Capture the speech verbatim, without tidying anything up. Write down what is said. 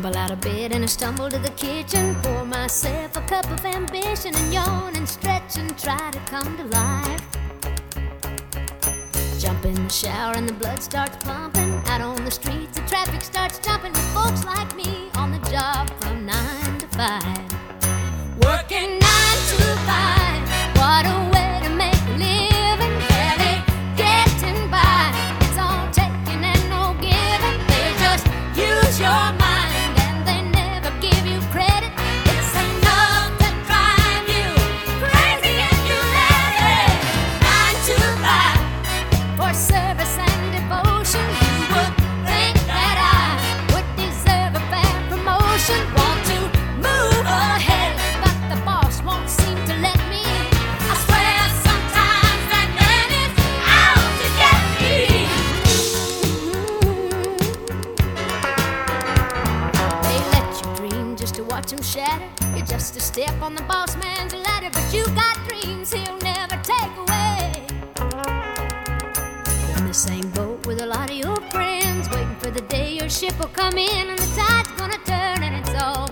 Scramble out of bed and I stumble to the kitchen, pour myself a cup of ambition and yawn and stretch and try to come to life. Jump in the shower and the blood starts pumping. Out on the streets the traffic starts jumping with folks like me on the job from nine to five. Working nine to five, what a way to make a living. Barely getting by, it's all taking and no giving. They just use your mind and they never give you credit. It's enough to drive you crazy if you let it. Nine to five, for service and devotion. You would think that I would deserve a fair promotion. Want to move ahead, but the boss won't seem to let me. I swear sometimes that man is out to get me. They let you dream just to watch him shatter. You're just a step on the boss man's ladder, but you got dreams he'll never take away. In the same boat with a lot of your friends, waiting for the day your ship will come in and the tide's gonna turn and it's all